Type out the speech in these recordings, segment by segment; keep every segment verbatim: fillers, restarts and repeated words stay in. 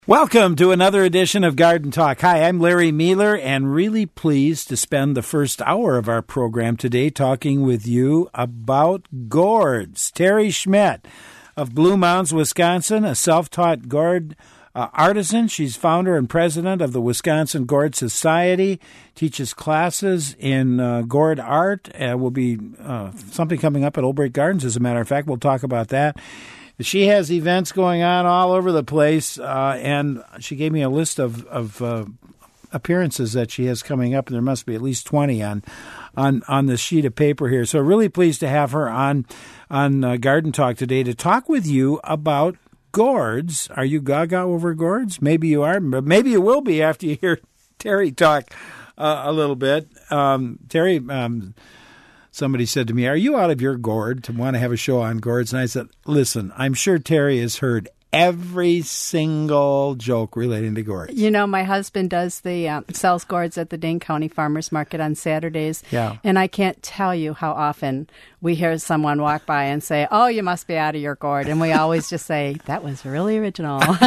Welcome to another edition of Garden Talk. Hi, I'm Larry Mealer, and really pleased to spend the first hour of our program today talking with you about gourds. Terry Schmidt of Blue Mounds, Wisconsin, a self-taught gourd uh, artisan. She's founder and president of the Wisconsin Gourd Society, teaches classes in uh, gourd art. Uh, will be uh, something coming up at Old Brick Gardens, as a matter of fact. We'll talk about that. She has events going on all over the place, uh, and she gave me a list of, of uh, appearances that she has coming up, and there must be at least twenty on on, on this sheet of paper here. So really pleased to have her on, on uh, Garden Talk today to talk with you about gourds. Are you gaga over gourds? Maybe you are, but maybe you will be after you hear Terry talk uh, a little bit. Um, Terry... Um, Somebody said to me, "Are you out of your gourd to want to have a show on gourds?" And I said, "Listen, I'm sure Terry has heard every single joke relating to gourds." You know, my husband does the uh, sells gourds at the Dane County Farmers Market on Saturdays. Yeah. And I can't tell you how often we hear someone walk by and say, "Oh, you must be out of your gourd." And we always just say, "That was really original." So,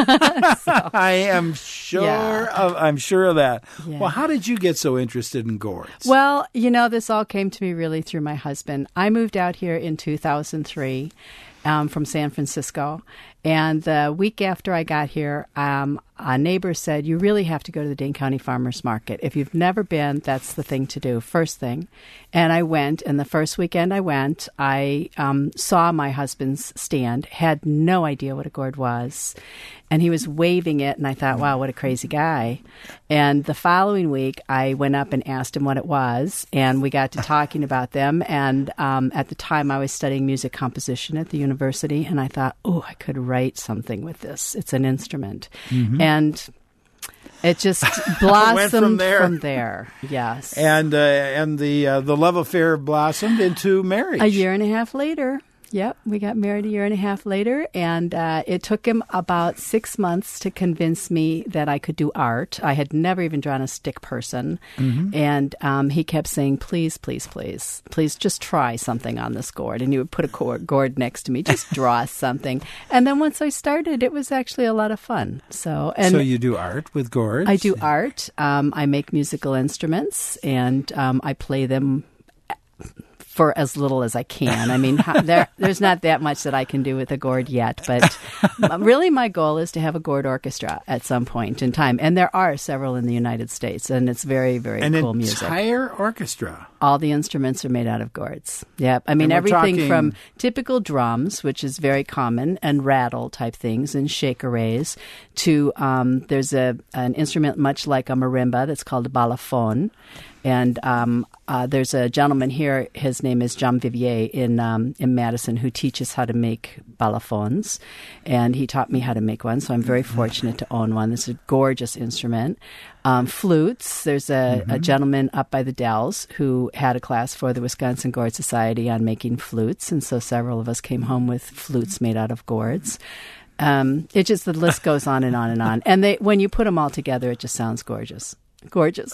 I am sure yeah. of I'm sure of that. Yeah. Well, how did you get so interested in gourds? Well, you know, this all came to me really through my husband. I moved out here in two thousand three um, from San Francisco. And the week after I got here, um, a neighbor said, "You really have to go to the Dane County Farmers Market. If you've never been, that's the thing to do, first thing." And I went, and the first weekend I went, I um, saw my husband's stand, had no idea what a gourd was. And he was waving it, and I thought, wow, what a crazy guy. And the following week, I went up and asked him what it was, and we got to talking about them. And um, at the time, I was studying music composition at the university, and I thought, oh, I could write something with this. It's an instrument. Mm-hmm. And it just blossomed Went from there. from there. Yes. And uh, and the uh, the love affair blossomed into marriage. A year and a half later. Yep, we got married a year and a half later, and uh, it took him about six months to convince me that I could do art. I had never even drawn a stick person, mm-hmm. and um, he kept saying, "Please, please, please, please just try something on this gourd." And he would put a gourd, gourd next to me, just draw something. And then once I started, it was actually a lot of fun. So, and so you do art with gourds? I do art. Um, I make musical instruments, and um, I play them for as little as I can. I mean, there, there's not that much that I can do with a gourd yet, but really my goal is to have a gourd orchestra at some point in time. And there are several in the United States, and it's very, very An cool music. An entire orchestra? All the instruments are made out of gourds. Yep. I mean, everything talking... from typical drums, which is very common, and rattle type things, and shakeres, to um, there's a an instrument much like a marimba that's called a balafon. And um, uh, there's a gentleman here, his name is Jean Vivier in um, in Madison, who teaches how to make balafons. And he taught me how to make one, so I'm very fortunate to own one. It's a gorgeous instrument. Um, flutes, there's a, mm-hmm. a gentleman up by the Dells who had a class for the Wisconsin Gourd Society on making flutes, and so several of us came home with flutes made out of gourds. Um, it just, the list goes on and on and on. And they, when you put them all together, it just sounds gorgeous. Gorgeous.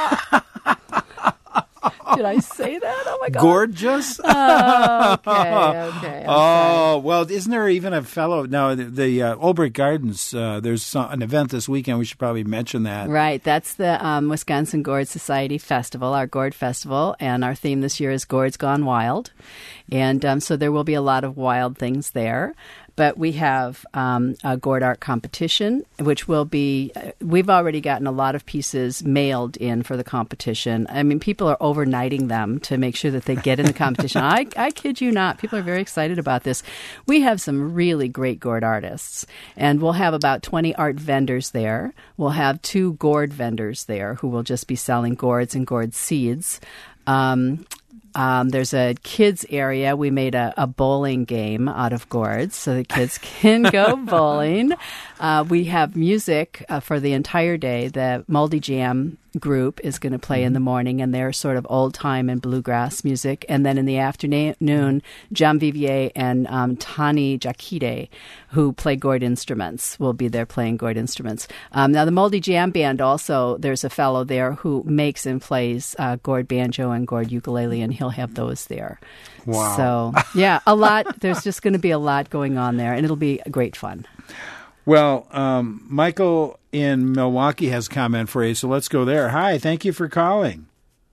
Did I say that? Oh, my God. Gorgeous? Oh, okay, okay. I'm oh, sorry. well, isn't there even a fellow? No, the, the uh, Old Brick Gardens, uh, there's some, an event this weekend. We should probably mention that. Right. That's the um, Wisconsin Gourd Society Festival, our Gourd Festival. And our theme this year is Gourds Gone Wild. And um, so there will be a lot of wild things there. But we have um, a gourd art competition, which will be, uh, we've already gotten a lot of pieces mailed in for the competition. I mean, people are overnighting them to make sure that they get in the competition. I, I kid you not. People are very excited about this. We have some really great gourd artists, and we'll have about twenty art vendors there. We'll have two gourd vendors there who will just be selling gourds and gourd seeds. Um Um, there's a kids area. We made a, a bowling game out of gourds so the kids can go bowling. Uh, we have music uh, for the entire day. The Moldy Jam group is going to play in the morning, and they're sort of old-time and bluegrass music. And then in the afternoon, Jean Vivier and um, Tani Jakide, who play gourd instruments, will be there playing gourd instruments. Um, now, the Moldy Jam Band also, there's a fellow there who makes and plays uh, gourd banjo and gourd ukulele, and he'll have those there. Wow. So, yeah, a lot. There's just going to be a lot going on there, and it'll be great fun. Well, um, Michael in Milwaukee has a comment for you, so let's go there. Hi, thank you for calling.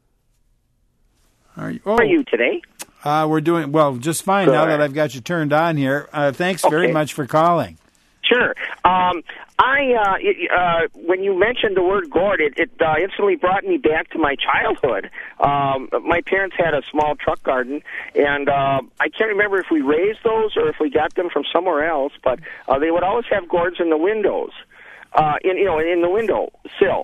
Are you, oh, How are you today? Uh, we're doing, well, just fine Good. now that I've got you turned on here. Uh, thanks Okay. very much for calling. Sure. Um, I uh, it, uh, when you mentioned the word gourd, it, it uh, instantly brought me back to my childhood. Um, my parents had a small truck garden, and uh, I can't remember if we raised those or if we got them from somewhere else. But uh, they would always have gourds in the windows, uh, in you know, in the window sill.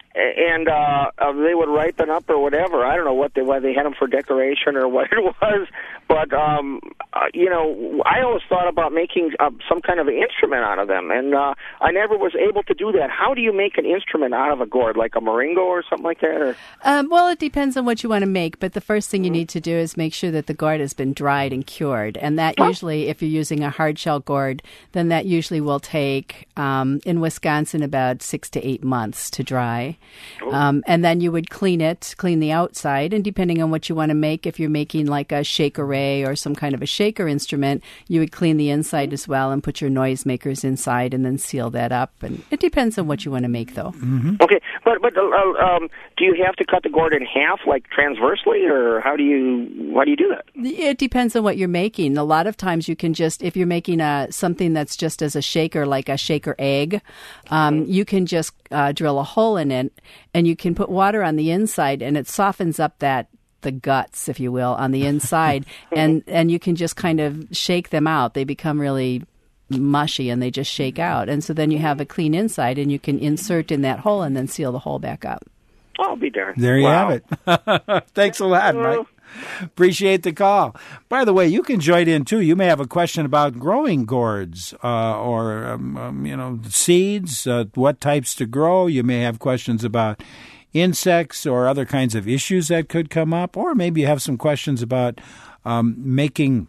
And uh, uh, they would ripen up or whatever. I don't know what they why they had them for decoration or what it was, but um, uh, you know, I always thought about making uh, some kind of an instrument out of them, and uh, I never was able to do that. How do you make an instrument out of a gourd, like a moringa or something like that? Or? Um, well, it depends on what you want to make, but the first thing you need to do is make sure that the gourd has been dried and cured, and that Oh. usually, if you're using a hard shell gourd, then that usually will take um, in Wisconsin about six to eight months to dry. Um, and then you would clean it, clean the outside, and depending on what you want to make, if you're making like a shakerray or some kind of a shaker instrument, you would clean the inside as well and put your noisemakers inside and then seal that up. And it depends on what you want to make, though. Mm-hmm. Okay, but but uh, um, do you have to cut the gourd in half, like transversely, or how do you how do you do that? It depends on what you're making. A lot of times you can just, if you're making a something that's just as a shaker, like a shaker egg, um, you can just uh, drill a hole in it, and you can put water on the inside, and it softens up that the guts, if you will, on the inside, and and you can just kind of shake them out. They become really mushy, and they just shake out, and so then you have a clean inside, and you can insert in that hole and then seal the hole back up. I'll be darned. There you Wow. have it. Thanks a lot, Mike. Appreciate the call. By the way, you can join in too. You may have a question about growing gourds uh, or um, um, you know seeds, uh, what types to grow. You may have questions about insects or other kinds of issues that could come up, or maybe you have some questions about um, making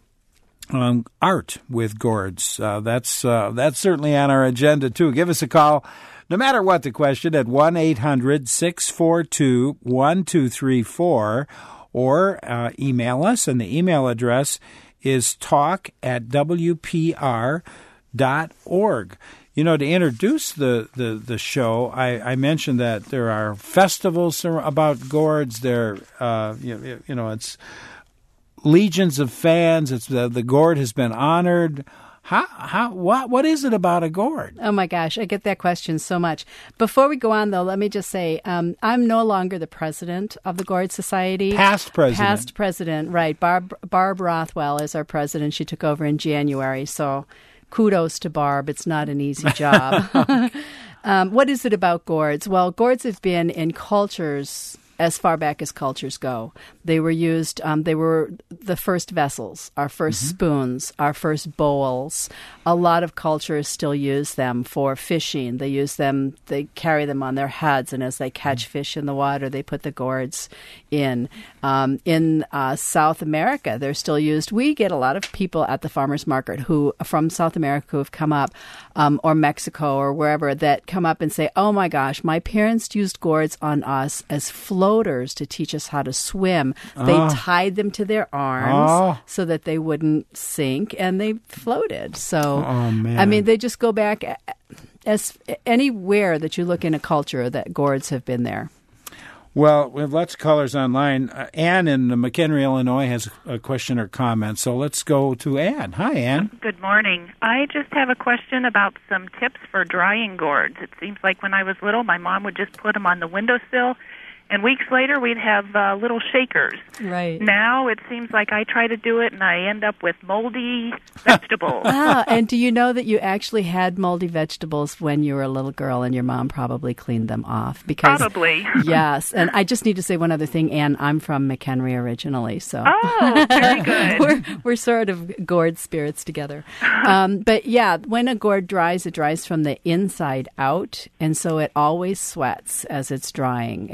um, art with gourds. Uh, that's uh, that's certainly on our agenda too. Give us a call. No matter what the question, at one eight hundred six four two one two three four, or uh, email us, and the email address is talk at w p r dot org. You know, to introduce the, the, the show, I, I mentioned that there are festivals about gourds. There, uh, you, you know, it's legions of fans. It's the, the gourd has been honored. How how what what is it about a gourd? Oh my gosh, I get that question so much. Before we go on, though, let me just say um, I'm no longer the president of the Gourd Society. Past president. Past president, right. Barb Barb Rothwell is our president. She took over in January, so kudos to Barb. It's not an easy job. um, what is it about gourds? Well, gourds have been in cultures as far back as cultures go. They were used, um, they were the first vessels, our first mm-hmm. spoons, our first bowls. A lot of cultures still use them for fishing. They use them, they carry them on their heads, and as they catch fish in the water, they put the gourds in. Um, in uh, South America, they're still used. We get a lot of people at the farmers market who, from South America, who have come up, um, or Mexico or wherever, that come up and say, oh my gosh, my parents used gourds on us as floaters to teach us how to swim. Oh. They tied them to their arms Oh. so that they wouldn't sink, and they floated. So, Oh, man. I mean, they just go back as anywhere that you look in a culture that gourds have been there. Well, we have lots of callers online. Uh, Ann in McHenry, Illinois, has a question or comment. So let's go to Ann. Hi, Ann. Good morning. I just have a question about some tips for drying gourds. It seems like when I was little, my mom would just put them on the windowsill, and weeks later we'd have uh, little shakers. Right. Now it seems like I try to do it, and I end up with moldy vegetables. Ah, and do you know that you actually had moldy vegetables when you were a little girl, and your mom probably cleaned them off? Because Probably. Yes, and I just need to say one other thing, Ann. I'm from McHenry originally, so Oh, very good. we're we're sort of gourd spirits together. Um, but yeah, when a gourd dries, it dries from the inside out, and so it always sweats as it's drying. It's ninety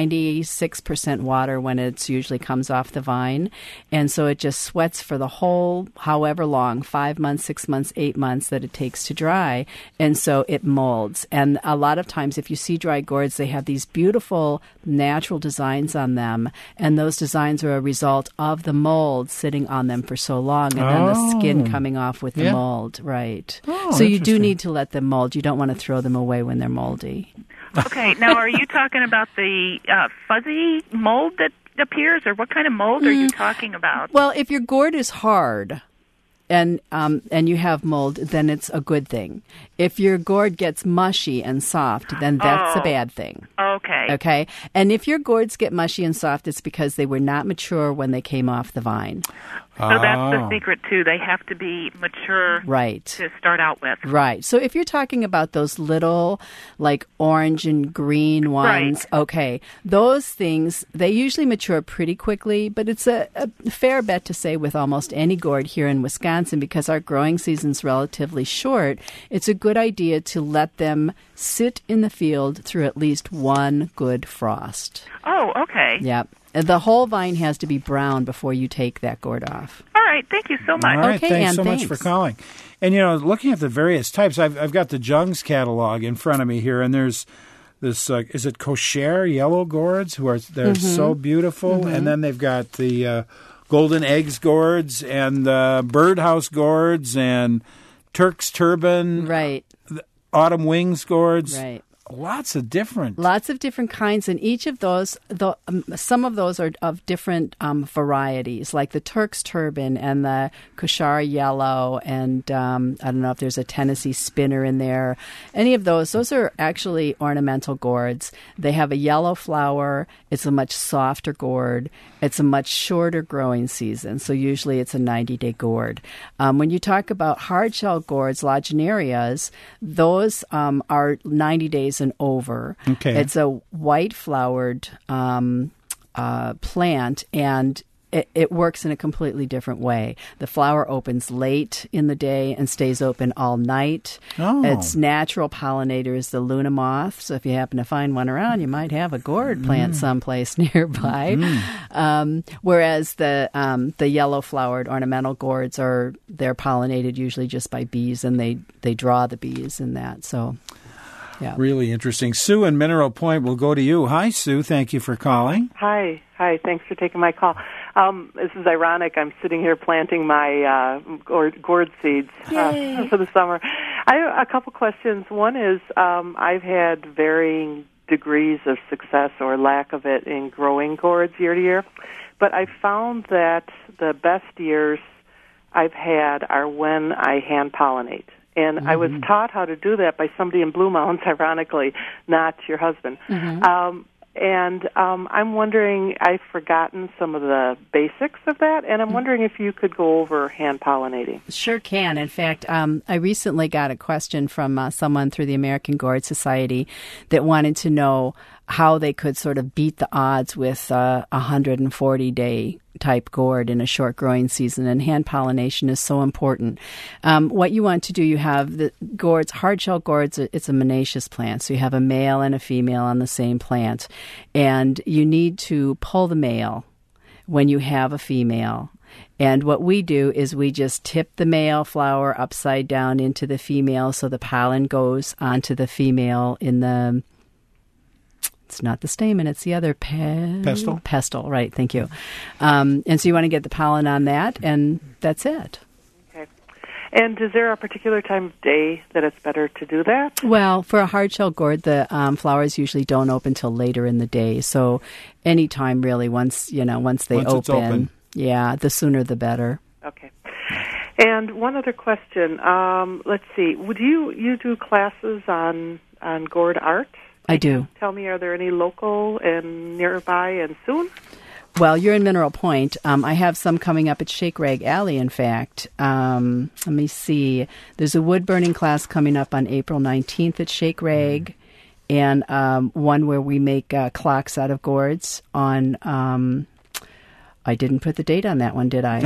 ninety-six percent water when it usually comes off the vine. And so it just sweats for the whole, however long, five months, six months, eight months that it takes to dry. And so it molds. And a lot of times if you see dry gourds, they have these beautiful natural designs on them. And those designs are a result of the mold sitting on them for so long and then the skin coming off with the Yeah. mold. Right. Oh, so you do interesting. need to let them mold. You don't want to throw them away when they're moldy. Okay, now are you talking about the uh, fuzzy mold that appears, or what kind of mold are you talking about? Well, if your gourd is hard and um, and you have mold, then it's a good thing. If your gourd gets mushy and soft, then that's Oh. a bad thing. Okay. Okay? And if your gourds get mushy and soft, it's because they were not mature when they came off the vine. So that's the Oh. secret, too. They have to be mature Right. to start out with. Right. So if you're talking about those little, like orange and green ones, Right. okay, those things, they usually mature pretty quickly, but it's a, a fair bet to say with almost any gourd here in Wisconsin, because our growing season's relatively short, it's a good idea to let them sit in the field through at least one good frost. Oh, okay. Yep. And the whole vine has to be brown before you take that gourd off. All right. Thank you so much. All right, Okay, thanks Ann, so much thanks. for calling. And, you know, looking at the various types, I've, I've got the Jung's catalog in front of me here, and there's this, uh, is it kosher yellow gourds, who are they're Mm-hmm. so beautiful, and then they've got the uh, golden eggs gourds and uh, birdhouse gourds and Turk's turban, Right, autumn wings gourds. right. Lots of different. Lots of different kinds, and each of those, the, um, some of those are of different um, varieties, like the Turk's turban and the Kosher yellow, and um, I don't know if there's a Tennessee spinner in there. Any of those, those are actually ornamental gourds. They have a yellow flower. It's a much softer gourd. It's a much shorter growing season, so usually it's a ninety-day gourd. Um, when you talk about hard-shell gourds, laginarias, those um, are ninety days and over. Okay. It's a white-flowered um, uh, plant, and it, it works in a completely different way. The flower opens late in the day and stays open all night. Oh. Its natural pollinator is the Luna moth, so if you happen to find one around, you might have a gourd plant someplace nearby. Um, whereas the um, the yellow-flowered ornamental gourds are they're pollinated usually just by bees, and they, they draw the bees in that. So, yeah. Really interesting. Sue in Mineral Point, will go to you. Hi, Sue. Thank you for calling. Hi. Hi. Thanks for taking my call. Um, this is ironic. I'm sitting here planting my uh, gourd, gourd seeds uh, for the summer. I have a couple questions. One is um, I've had varying degrees of success or lack of it in growing gourds year to year, but I found that the best years I've had are when I hand pollinate. And mm-hmm. I was taught how to do that by somebody in Blue Mountains, ironically, not your husband. Mm-hmm. Um, and um, I'm wondering, I've forgotten some of the basics of that, and I'm wondering if you could go over hand pollinating. Sure can. In fact, um, I recently got a question from uh, someone through the American Gourd Society that wanted to know how they could sort of beat the odds with uh, a one hundred forty day type gourd in a short growing season, and hand pollination is so important. Um, what you want to do, you have the gourds, hard-shell gourds, it's a monoecious plant, so you have a male and a female on the same plant, and you need to pull the male when you have a female. And what we do is we just tip the male flower upside down into the female so the pollen goes onto the female in the... It's not the stamen, it's the other pe- Pestle. Pestle, right, thank you. Um, and so you want to get the pollen on that, and that's it. Okay. And is there a particular time of day that it's better to do that? Well, for a hard-shell gourd, the um, flowers usually don't open till later in the day. So any time, really, once, you know, once they Once open, it's open. yeah, the sooner the better. Okay. And one other question. Um, let's see. Would you, you do classes on, on gourd art? I do. Tell me, are there any local and nearby and soon? Well, you're in Mineral Point. Um, I have some coming up at Shake Rag Alley, in fact. Um, let me see. There's a wood burning class coming up on April nineteenth at Shake Rag, and um, one where we make uh, clocks out of gourds on... Um, I didn't put the date on that one, did I?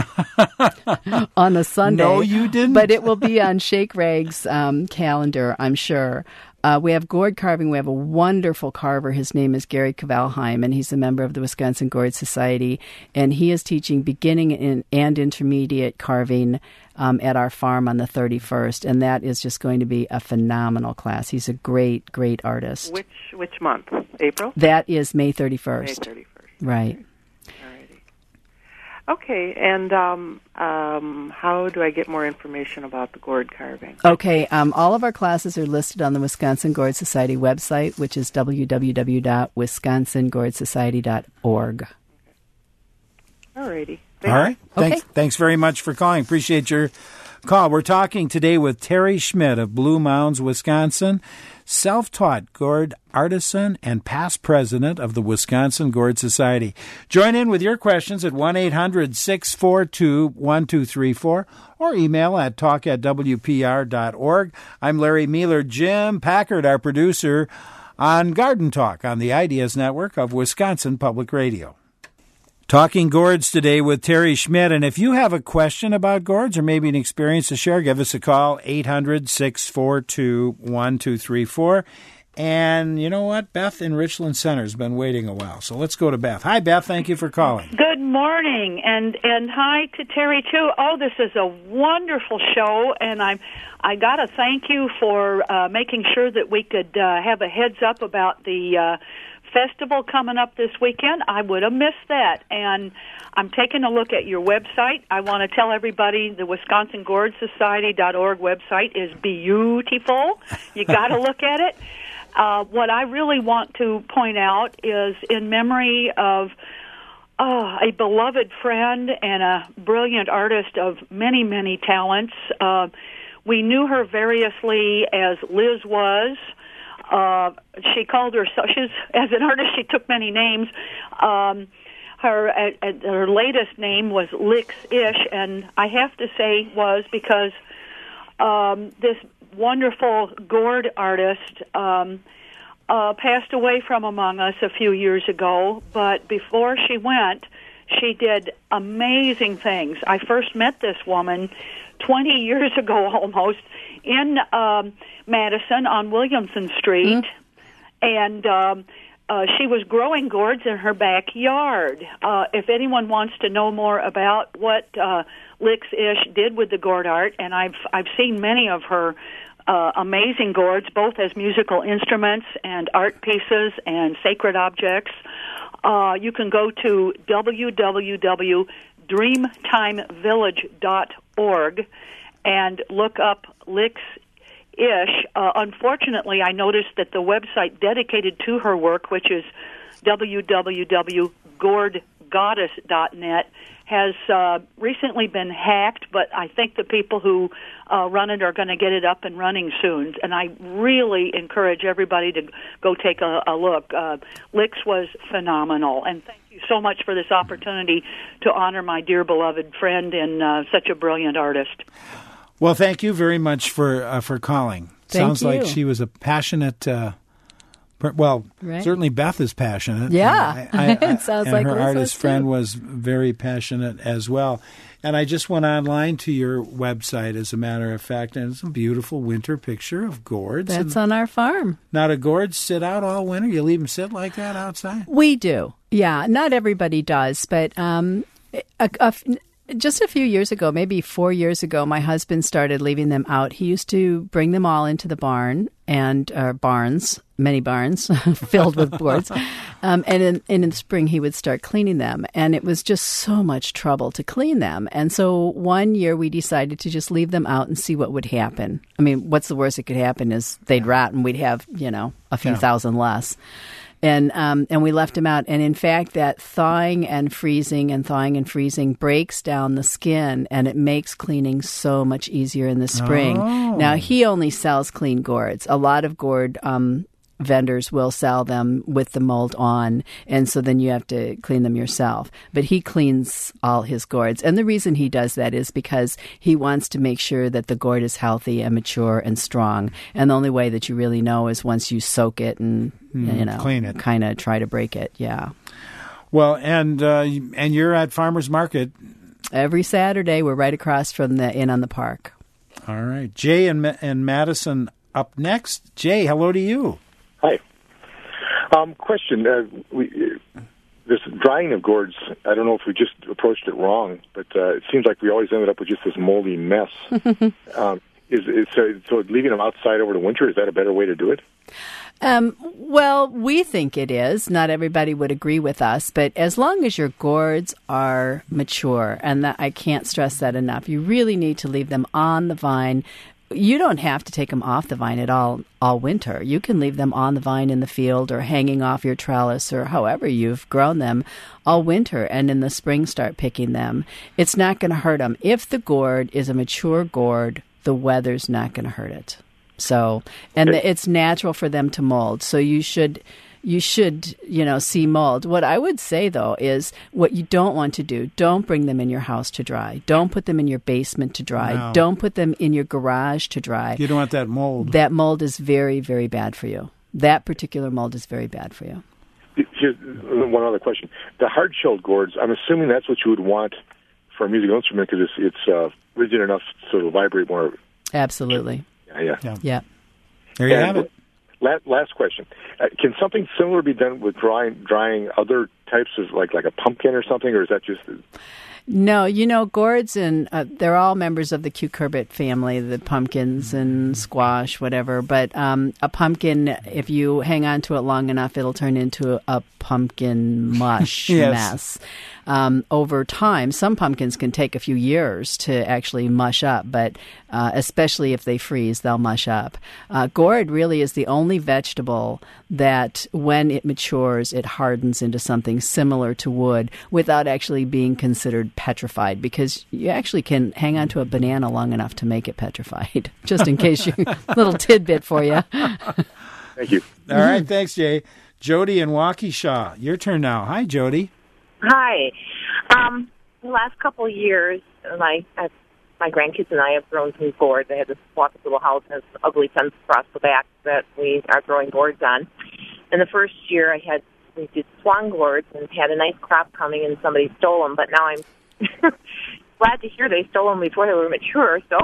On a Sunday. No, you didn't. But it will be on Shake Rag's um, calendar, I'm sure. Uh, we have gourd carving. We have a wonderful carver. His name is Gary Kavalheim, and he's a member of the Wisconsin Gourd Society. And he is teaching beginning in, and intermediate carving um, at our farm on the thirty-first. And that is just going to be a phenomenal class. He's a great, great artist. Which which month? April? That is May thirty-first. May thirty-first. Right. Okay. Okay, and um, um, how do I get more information about the gourd carving? Okay, um, all of our classes are listed on the Wisconsin Gourd Society website, which is w w w dot wisconsin gourd society dot org. All righty. All right. Okay. Thanks, thanks very much for calling. Appreciate your call. We're talking today with Terry Schmidt of Blue Mounds, Wisconsin, self-taught gourd artisan and past president of the Wisconsin Gourd Society. Join in with your questions at one eight hundred six four two one two three four or email at talk at w p r dot org. I'm Larry Mealer. Jim Packard, our producer, on Garden Talk on the Ideas Network of Wisconsin Public Radio. Talking gourds today with Terry Schmidt. And if you have a question about gourds or maybe an experience to share, give us a call, eight hundred six four two one two three four. And you know what? Beth in Richland Center has been waiting a while. So let's go to Beth. Hi, Beth. Thank you for calling. Good morning. And and hi to Terry, too. Oh, this is a wonderful show. And I'm, I got to thank you for uh, making sure that we could uh, have a heads up about the uh festival coming up this weekend. I would have missed that. And I'm taking a look at your website. I want to tell everybody the Wisconsin Gourd Society dot org website is beautiful. You got to look at it. Uh, what I really want to point out is in memory of uh, a beloved friend and a brilliant artist of many, many talents. Uh, we knew her variously as Liz was. Uh, she called herself, she's, as an artist, she took many names. Um, her uh, uh, her latest name was Licks Ish, and I have to say was because um, this wonderful gourd artist um, uh, passed away from among us a few years ago, but before she went, she did amazing things. I first met this woman twenty years ago almost in um, Madison on Williamson Street, mm-hmm. and um, uh, she was growing gourds in her backyard. Uh, if anyone wants to know more about what uh, Licks Ish did with the gourd art, and I've I've seen many of her uh, amazing gourds, both as musical instruments and art pieces and sacred objects, uh, you can go to w w w dot dreamtime village dot org and look up Licks Ish. Uh, unfortunately, I noticed that the website dedicated to her work, which is w w w dot gourd goddess dot net, has uh, recently been hacked, but I think the people who uh, run it are going to get it up and running soon. And I really encourage everybody to go take a, a look. Uh, Licks was phenomenal, and thank you so much for this opportunity to honor my dear beloved friend and uh, such a brilliant artist. Well, thank you very much for uh, for calling. Thank Sounds you. like she was a passionate. Uh, per, well, right. Certainly Beth is passionate. Yeah, I, I, I, it sounds and like her Liz artist was friend too. was very passionate as well. And I just went online to your website, as a matter of fact, and it's a beautiful winter picture of gourds. That's and on our farm. now, do gourds sit out all winter? You leave them sit like that outside? We do. Yeah, not everybody does, but um, a, a, just a few years ago, maybe four years ago, my husband started leaving them out. He used to bring them all into the barn and uh, barns, many barns filled with gourds. Um, and in, in the spring, he would start cleaning them. And it was just so much trouble to clean them. And so one year we decided to just leave them out and see what would happen. I mean, what's the worst that could happen is they'd rot and we'd have, you know, a few Yeah. thousand less. And um, and we left them out. And in fact, that thawing and freezing and thawing and freezing breaks down the skin, and it makes cleaning so much easier in the spring. Oh. Now, he only sells clean gourds. A lot of gourd um, vendors will sell them with the mold on, and so then you have to clean them yourself. But he cleans all his gourds. And the reason he does that is because he wants to make sure that the gourd is healthy and mature and strong. And the only way that you really know is once you soak it and Mm, you know, clean it. kind of try to break it. Yeah. Well, and uh, and you're at Farmers Market. Every Saturday, we're right across from the Inn on the Park. All right. Jay in, Ma- in Madison, up next. Jay, hello to you. Hi. Um, question. Uh, we, uh, this drying of gourds, I don't know if we just approached it wrong, but uh, it seems like we always ended up with just this moldy mess. um, is, is so, so leaving them outside over the winter, is that a better way to do it? Um, well, we think it is. Not everybody would agree with us, but as long as your gourds are mature, and that, I can't stress that enough, you really need to leave them on the vine. You don't have to take them off the vine at all all winter. You can leave them on the vine in the field or hanging off your trellis or however you've grown them all winter, and in the spring start picking them. It's not going to hurt them. If the gourd is a mature gourd, the weather's not going to hurt it. So, and the, it's natural for them to mold. So you should, you should, you know, see mold. What I would say though is, what you don't want to do: don't bring them in your house to dry. Don't put them in your basement to dry. No. Don't put them in your garage to dry. You don't want that mold. That mold is very, very bad for you. That particular mold is very bad for you. Here's one other question. The hard-shelled gourds, I'm assuming that's what you would want for a musical instrument because it's, it's uh, rigid enough so it'll vibrate more. Absolutely. Yeah, yeah. Yeah. Yeah. There you And have it. Last, last question. Uh, can something similar be done with drying drying other types of, like like a pumpkin or something, or is that just... No, you know, gourds, and uh, they're all members of the cucurbit family, the pumpkins and squash, whatever. But um, a pumpkin, if you hang on to it long enough, it'll turn into a pumpkin mush Yes. mess. Um, over time, some pumpkins can take a few years to actually mush up, but uh, especially if they freeze, they'll mush up. Uh, gourd really is the only vegetable that, when it matures, it hardens into something similar to wood without actually being considered petrified, because you actually can hang on to a banana long enough to make it petrified, just in case you little tidbit for you. Thank you. All right, thanks, Jay. Jody and Waukesha, your turn now. Hi, Jody. Hi. Um, the last couple of years, my uh, my grandkids and I have grown some gourds. I had this walk little house and this ugly fence across the back that we are growing gourds on. And the first year, I had we did swan gourds and had a nice crop coming, and somebody stole them. But now I'm glad to hear they stole them before they were mature. So,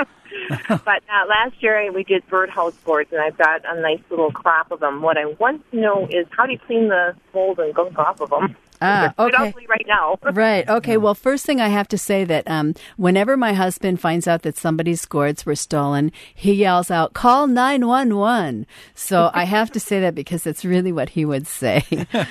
but uh, last year we did birdhouse gourds, and I've got a nice little crop of them. What I want to know is, how do you clean the mold and gunk off of them? Ah, They're okay. quite ugly right now. Right. Okay. Well, first thing I have to say that um, whenever my husband finds out that somebody's gourds were stolen, he yells out, "Call nine one one." So I have to say that because it's really what he would say.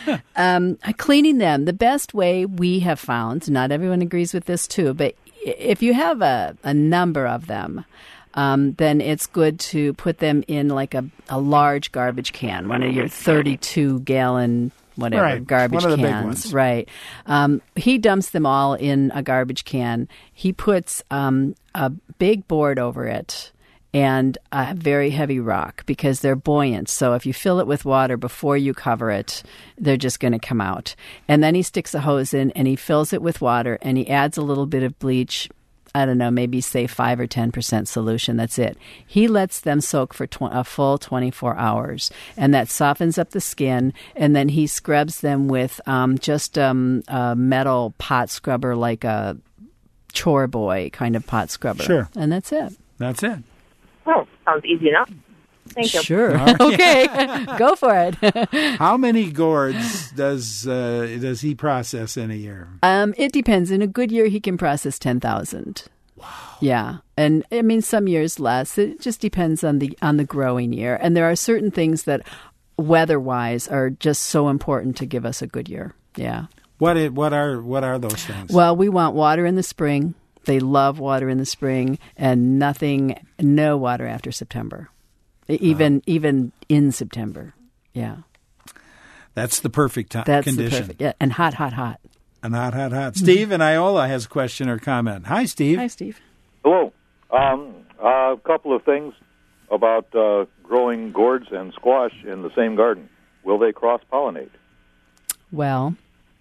um, cleaning them, the best way we have found, not everyone agrees with this too, but if you have a, a number of them, Um, then it's good to put them in like a, a large garbage can, one of your thirty-two gallon whatever Right. garbage One of the big cans. ones. Right. Um, he dumps them all in a garbage can. He puts um, a big board over it and a very heavy rock because they're buoyant. So if you fill it with water before you cover it, they're just going to come out. And then he sticks a hose in and he fills it with water and he adds a little bit of bleach. I don't know, maybe say five or ten percent solution. That's it. He lets them soak for tw- a full twenty-four hours, and that softens up the skin. And then he scrubs them with um, just um, a metal pot scrubber, like a chore boy kind of pot scrubber. Sure. And that's it. That's it. Oh, sounds easy enough. Thank you. Sure. Okay. Go for it. How many gourds does uh, does he process in a year? Um, it depends. In a good year, he can process ten thousand. Wow. Yeah. And I mean, some years less. It just depends on the on the growing year. And there are certain things that weather-wise are just so important to give us a good year. Yeah. What it, what are what are those things? Well, we want water in the spring. They love water in the spring, and nothing, no water after September. Even wow. even in September. Yeah. That's the perfect time. That's condition. the perfect. Yeah. And hot, hot, hot. And hot, hot, hot. Steve in Iola has a question or comment. Hi, Steve. Hi, Steve. Hello. Um, a couple of things about uh, growing gourds and squash in the same garden. Will they cross-pollinate? Well,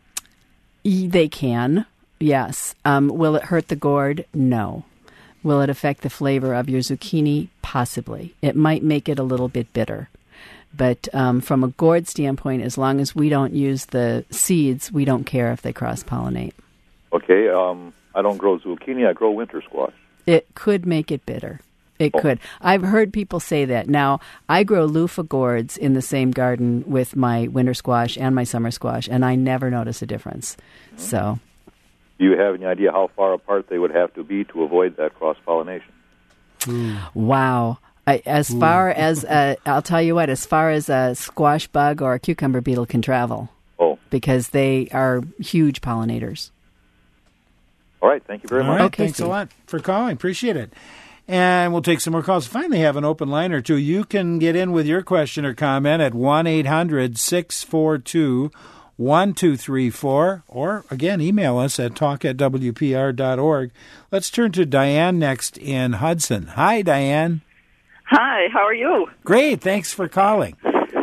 they can, yes. Um, will it hurt the gourd? No. Will it affect the flavor of your zucchini? Possibly. It might make it a little bit bitter. But um, from a gourd standpoint, as long as we don't use the seeds, we don't care if they cross-pollinate. Okay. Um, I don't grow zucchini. I grow winter squash. It could make it bitter. It Oh. could. I've heard people say that. Now, I grow loofah gourds in the same garden with my winter squash and my summer squash, and I never notice a difference. So, Do you have any idea how far apart they would have to be to avoid that cross-pollination? wow. I, as far as, uh, I'll tell you what, as far as a squash bug or a cucumber beetle can travel, Oh, because they are huge pollinators. all right. Thank you very All much. right, Okay, thanks Steve. a lot for calling. Appreciate it. And we'll take some more calls. Finally have an open line or two. You can get in with your question or comment at one eight hundred six four two one two three four, or, again, email us at talk at w p r dot org. Let's turn to Diane next in Hudson. Hi, Diane. Hi, how are you? Great. Thanks for calling.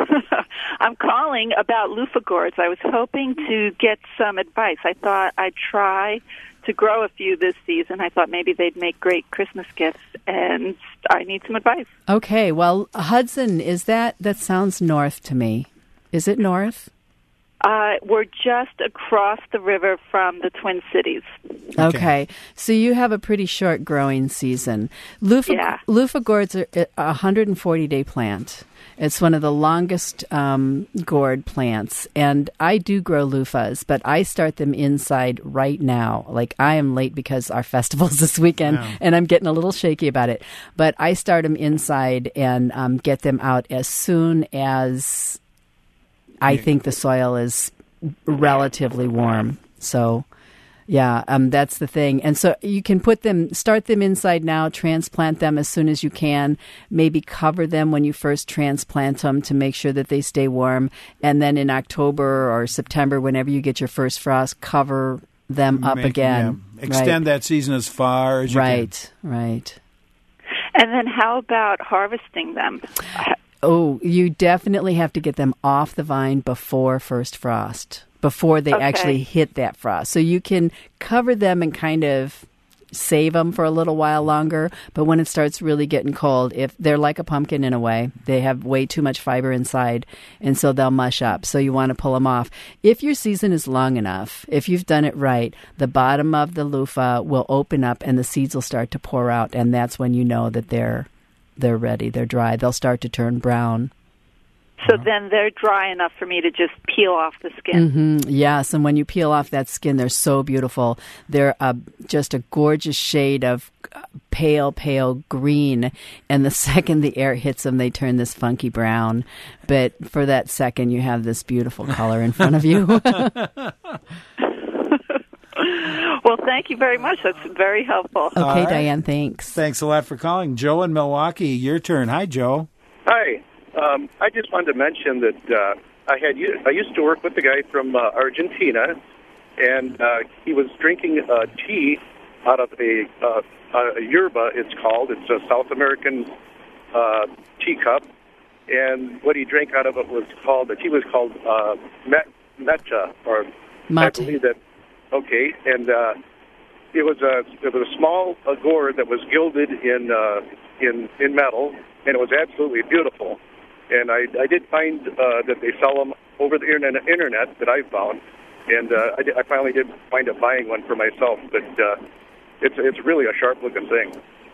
I'm calling about loofah gourds. I was hoping to get some advice. I thought I'd try to grow a few this season. I thought maybe they'd make great Christmas gifts, and I need some advice. Okay, well, Hudson, is that, that sounds north to me. Is it north? Uh, we're just across the river from the Twin Cities. Okay. Okay. So you have a pretty short growing season. Loofah, Yeah. loofah gourds are a one hundred forty day plant. It's one of the longest um, gourd plants. And I do grow loofahs, but I start them inside right now. Like, I am late because our festival's this weekend, Yeah. and I'm getting a little shaky about it. But I start them inside and um, get them out as soon as I think the soil is relatively warm. So, yeah, um, that's the thing. And so you can put them, start them inside now, transplant them as soon as you can, maybe cover them when you first transplant them to make sure that they stay warm. And then in October or September, whenever you get your first frost, cover them up Make- again. yeah, Extend that season as far as you Right, right. And then how about harvesting them? Oh, you definitely have to get them off the vine before first frost, before they Okay. actually hit that frost. So you can cover them and kind of save them for a little while longer. But when it starts really getting cold, if they're like a pumpkin in a way, they have way too much fiber inside, and so they'll mush up. So you want to pull them off. If your season is long enough, if you've done it right, the bottom of the loofah will open up and the seeds will start to pour out, and that's when you know that they're they're ready. They're dry. They'll start to turn brown. So then they're dry enough for me to just peel off the skin. Mm-hmm. Yes, and when you peel off that skin, they're so beautiful. They're uh, just a gorgeous shade of pale, pale green. And the second the air hits them, they turn this funky brown. But for that second, you have this beautiful color in front of you. Well, thank you very much. That's very helpful. Okay, right. Diane, thanks. Thanks a lot for calling. Joe in Milwaukee, your turn. Hi, Joe. Hi. Um, I just wanted to mention that uh, I had u- I used to work with a guy from uh, Argentina, and uh, he was drinking uh, tea out of a, uh, a yerba, it's called. It's a South American uh, teacup, and what he drank out of it was called, the tea was called uh, met, mecha, or Mate. I believe that, okay, and uh, it was a it was a small uh, gourd that was gilded in uh, in in metal, and it was absolutely beautiful. And I, I did find uh, that they sell them over the internet, internet that I found, and uh, I, did, I finally did wind up buying one for myself. But uh, it's it's really a sharp looking thing.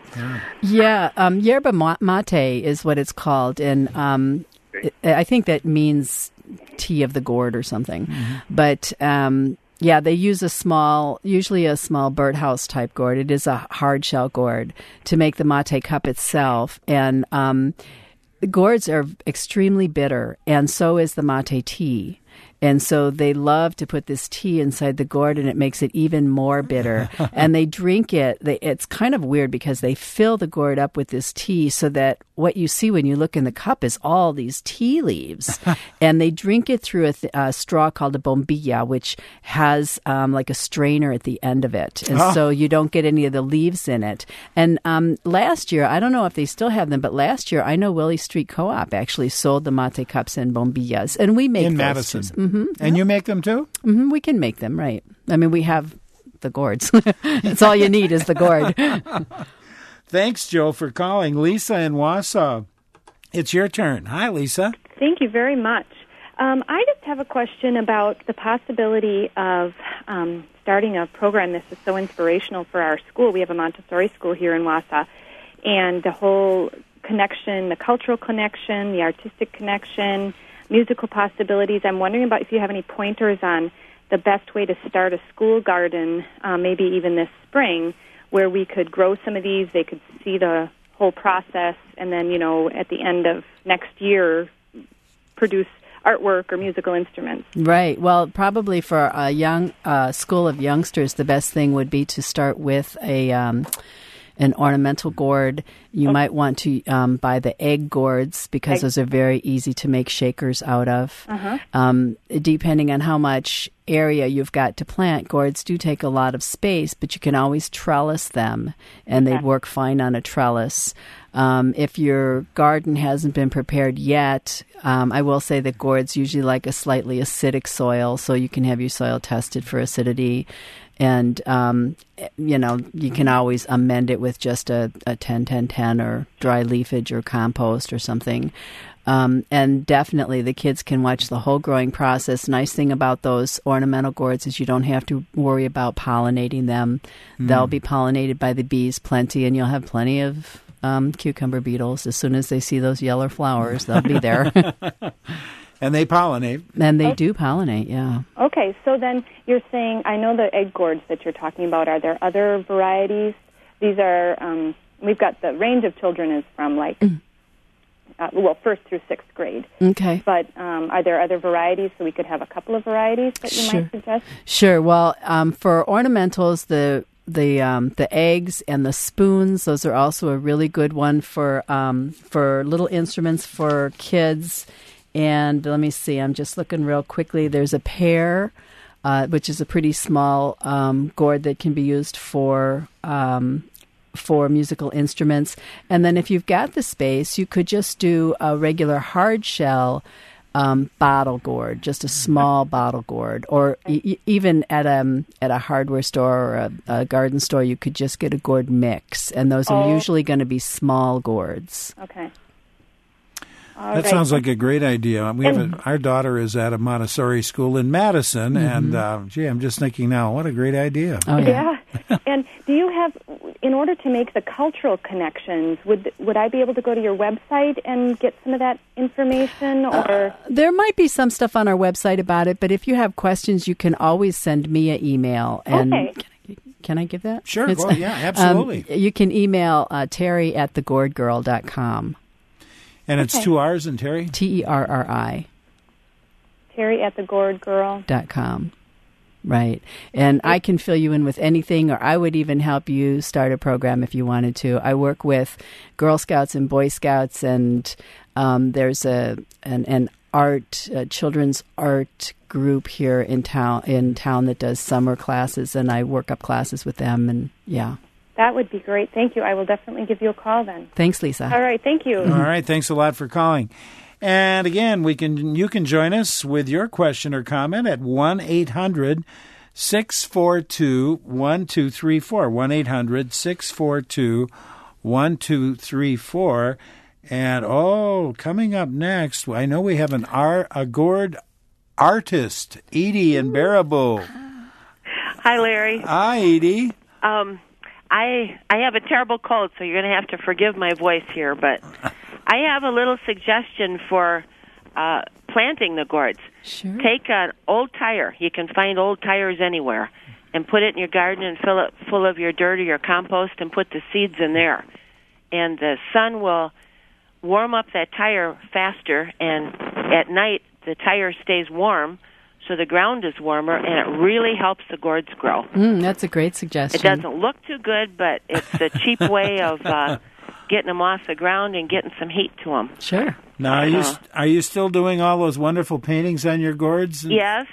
Yeah, um, yerba ma- mate is what it's called, and um, it, I think that means tea of the gourd or something. Mm-hmm. But um, yeah, they use a small, usually a small birdhouse type gourd. It is a hard shell gourd to make the mate cup itself, and um, the gourds are extremely bitter, and so is the mate tea. And so they love to put this tea inside the gourd, and it makes it even more bitter. And they drink it. They, it's kind of weird because they fill the gourd up with this tea so that what you see when you look in the cup is all these tea leaves. And they drink it through a, th- a straw called a bombilla, which has um, like a strainer at the end of it. And Oh. so you don't get any of the leaves in it. And um, last year, I don't know if they still have them, but last year I know Willie Street Co-op actually sold the mate cups and bombillas. And we make In those Madison. too. Mm-hmm. And you make them too? Mm-hmm, we can make them, right. I mean, we have the gourds. That's all you need is the gourd. Thanks, Joe, for calling. Lisa in Wausau, it's your turn. Hi, Lisa. Thank you very much. Um, I just have a question about the possibility of um, starting a program. This is so inspirational for our school. We have a Montessori school here in Wausau. and the whole connection, the cultural connection, the artistic connection, musical possibilities. I'm wondering about if you have any pointers on the best way to start a school garden, uh, maybe even this spring, where we could grow some of these, they could see the whole process, and then, you know, at the end of next year, produce artwork or musical instruments. Right. Well, probably for a young uh, school of youngsters, the best thing would be to start with a um, an ornamental gourd. You okay. might want to um, buy the egg gourds because egg. those are very easy to make shakers out of. Uh-huh. Um, depending on how much area you've got to plant, gourds do take a lot of space, but you can always trellis them, and okay. they'd work fine on a trellis. Um, if your garden hasn't been prepared yet, um, I will say that gourds usually like a slightly acidic soil, so you can have your soil tested for acidity. And, um, you know, you can always amend it with just a, a ten ten ten or dry leafage or compost or something. Um, and definitely the kids can watch the whole growing process. Nice thing about those ornamental gourds is you don't have to worry about pollinating them. Mm. They'll be pollinated by the bees plenty, and you'll have plenty of um, cucumber beetles. As soon as they see those yellow flowers, they'll be there. And they pollinate. And they do pollinate, yeah. Okay, so then you're saying, I know the egg gourds that you're talking about. Are there other varieties? These are, um, we've got the range of children is from like, mm. uh, well, first through sixth grade. Okay. But um, are there other varieties, so we could have a couple of varieties that you sure. might suggest? Sure. Well, um, for ornamentals, the the um, the eggs and the spoons, those are also a really good one for um, for little instruments for kids. And let me see, I'm just looking real quickly. There's a pear, uh, which is a pretty small um, gourd that can be used for um, for musical instruments. And then if you've got the space, you could just do a regular hard shell um, bottle gourd, just a small bottle gourd. Or e- even at a, at a hardware store or a, a garden store, you could just get a gourd mix. And those are oh. usually going to be small gourds. Okay. All that right. sounds like a great idea. We have a, our daughter is at a Montessori school in Madison, mm-hmm. and uh, gee, I'm just thinking now, what a great idea! Oh yeah. yeah. And do you have, in order to make the cultural connections, would would I be able to go to your website and get some of that information? Or uh, there might be some stuff on our website about it, but if you have questions, you can always send me an email. And okay. Can I, can I give that? Sure. Well, yeah, absolutely. Um, you can email uh, Terry at the gourd girl dot com. And it's okay. two R's in Terry? T E R R I. Terry at the gourd girl dot com. Right. And I can fill you in with anything, or I would even help you start a program if you wanted to. I work with Girl Scouts and Boy Scouts, and um, there's a an, an art, a children's art group here in town, in town that does summer classes, and I work up classes with them, and yeah. That would be great. Thank you. I will definitely give you a call then. Thanks, Lisa. All right. Thank you. All right. Thanks a lot for calling. And again, we can you can join us with your question or comment at one eight hundred six four two one two three four. one eight hundred six four two one two three four. And, oh, coming up next, I know we have an art, a gourd artist, Edie in Baraboo. Hi, Larry. Hi, Edie. Um. I I have a terrible cold, so you're going to have to forgive my voice here, but I have a little suggestion for uh, planting the gourds. Sure. Take an old tire. You can find old tires anywhere, and put it in your garden and fill it full of your dirt or your compost and put the seeds in there. And the sun will warm up that tire faster, and at night the tire stays warm, so the ground is warmer, and it really helps the gourds grow. Mm, that's a great suggestion. It doesn't look too good, but it's a cheap way of uh, getting them off the ground and getting some heat to them. Sure. Now, are you uh, are you still doing all those wonderful paintings on your gourds? Yes.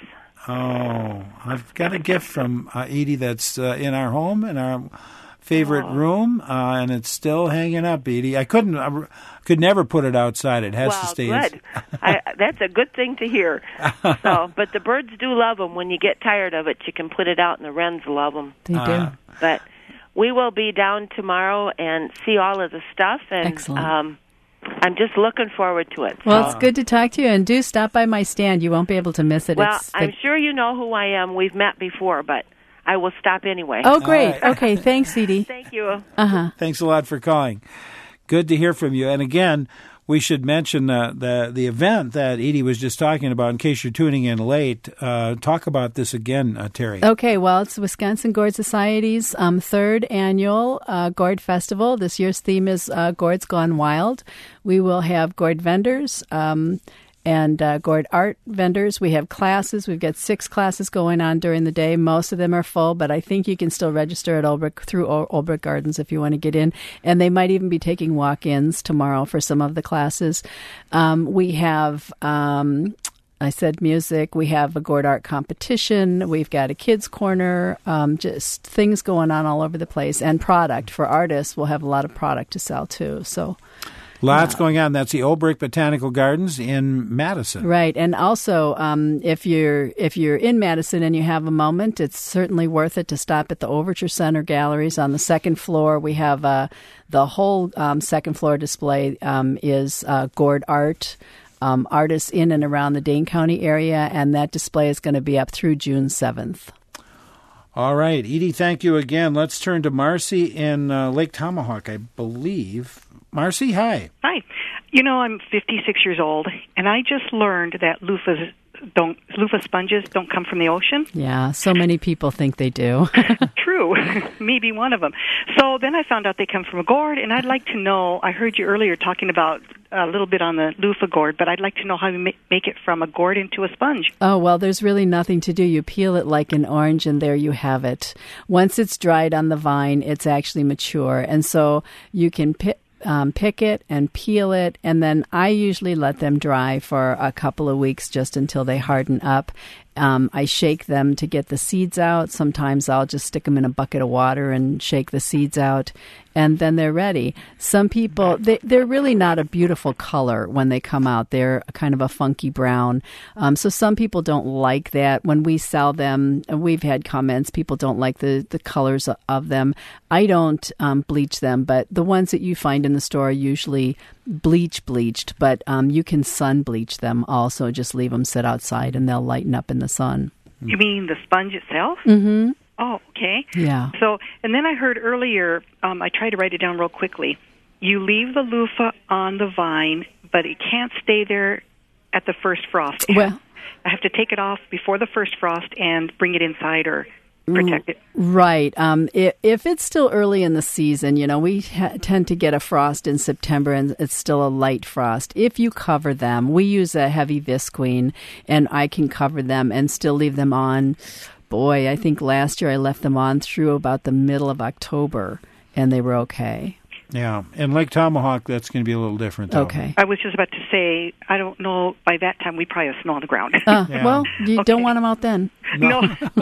Oh, I've got a gift from uh, Edie that's uh, in our home, in our favorite oh. room, uh, and it's still hanging up, Edie. I couldn't, I could never put it outside. It has well, to stay. Good. I, that's a good thing to hear. So, but the birds do love them. When you get tired of it, you can put it out, and the wrens love them. They do. Uh, but we will be down tomorrow and see all of the stuff. And, Excellent. Um, I'm just looking forward to it. Well, so. It's good to talk to you, and do stop by my stand. You won't be able to miss it. Well, it's the... I'm sure you know who I am. We've met before, but I will stop anyway. Oh, great. Right. Okay, thanks, Edie. Thank you. Uh-huh. Thanks a lot for calling. Good to hear from you. And again, we should mention uh, the the event that Edie was just talking about. In case you're tuning in late, uh, talk about this again, uh, Terry. Okay, well, it's Wisconsin Gourd Society's um, third annual uh, Gourd Festival. This year's theme is uh, Gourds Gone Wild. We will have gourd vendors um, and uh, gourd art vendors. We have classes. We've got six classes going on during the day. Most of them are full, but I think you can still register at Olbrich through Olbrich Gardens if you want to get in. And they might even be taking walk-ins tomorrow for some of the classes. Um, we have... Um, I said music. We have a gourd art competition. We've got a kids corner. Um, just things going on all over the place. And product for artists. We'll have a lot of product to sell too. So lots uh, going on. That's the Olbrich Botanical Gardens in Madison. Right. And also, um, if you're if you're in Madison and you have a moment, it's certainly worth it to stop at the Overture Center Galleries on the second floor. We have uh, the whole um, second floor display um, is uh, gourd art. Um, artists in and around the Dane County area, and that display is going to be up through June seventh. All right. Edie, thank you again. Let's turn to Marcy in uh, Lake Tomahawk, I believe. Marcy, hi. Hi. You know, I'm fifty-six years old, and I just learned that loofahs don't loofah sponges don't come from the ocean. Yeah, so many people think they do. True. Me be one of them. So then I found out they come from a gourd, and I'd like to know, I heard you earlier talking about a little bit on the loofah gourd, but I'd like to know how you make it from a gourd into a sponge. Oh, well, there's really nothing to do. You peel it like an orange, and there you have it. Once it's dried on the vine, it's actually mature, and so you can pick Um, pick it and peel it, and then I usually let them dry for a couple of weeks just until they harden up. Um, I shake them to get the seeds out. Sometimes I'll just stick them in a bucket of water and shake the seeds out, and then they're ready. Some people, they, they're really not a beautiful color when they come out. They're kind of a funky brown. Um, so some people don't like that. When we sell them, and we've had comments, people don't like the, the colors of them. I don't um, bleach them, but the ones that you find in the store are usually bleach bleached, but um, you can sun bleach them also. Just leave them sit outside and they'll lighten up in the sun. You mean the sponge itself? Mm-hmm. Oh, okay. Yeah. So, and then I heard earlier, um, I tried to write it down real quickly. You leave the loofah on the vine, but it can't stay there at the first frost. Well, I have to take it off before the first frost and bring it inside or protect it. Right. Um, if, if it's still early in the season, you know, we ha- tend to get a frost in September and it's still a light frost. If you cover them, we use a heavy visqueen, and I can cover them and still leave them on. Boy, I think last year I left them on through about the middle of October, and they were okay. Yeah, in Lake Tomahawk, that's going to be a little different, though. Okay. I was just about to say, I don't know, by that time we probably have snow on the ground. Uh, Yeah. Well, you Okay. don't want them out then. No.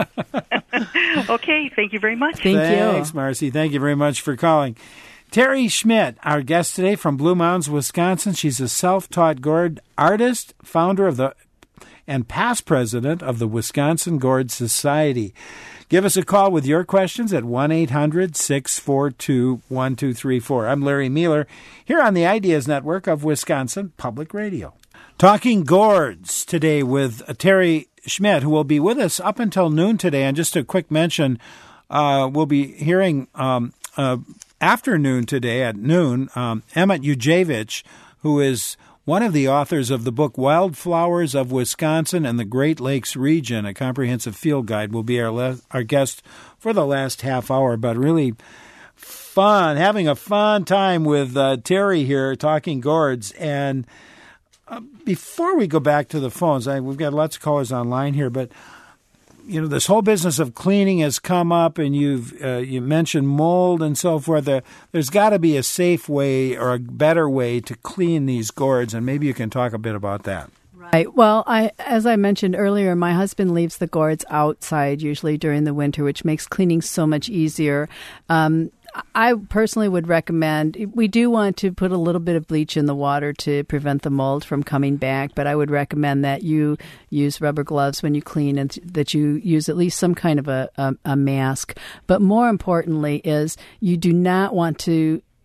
Okay, thank you very much. Thank Thanks, you. Marcy. Thank you very much for calling. Terry Schmidt, our guest today from Blue Mounds, Wisconsin. She's a self-taught gourd artist, founder of the and past president of the Wisconsin Gourd Society. Give us a call with your questions at one eight hundred six four two one two three four. I'm Larry Mueller, here on the Ideas Network of Wisconsin Public Radio. Talking gourds today with Terry Schmidt, who will be with us up until noon today. And just a quick mention, uh, we'll be hearing um, uh, afternoon today at noon, um, Emmett Ujevich, who is one of the authors of the book Wildflowers of Wisconsin and the Great Lakes Region, a comprehensive field guide, will be our le- our guest for the last half hour. But really fun, having a fun time with uh, Terry here talking gourds. And uh, before we go back to the phones, I, we've got lots of callers online here, but you know, this whole business of cleaning has come up, and you've uh, you mentioned mold and so forth. There, there's got to be a safe way or a better way to clean these gourds, and maybe you can talk a bit about that. Right. Well, I, as I mentioned earlier, my husband leaves the gourds outside usually during the winter, which makes cleaning so much easier. Um, I personally would recommend, we do want to put a little bit of bleach in the water to prevent the mold from coming back, but I would recommend that you use rubber gloves when you clean and that you use at least some kind of a, a, a mask. But more importantly is you do not want to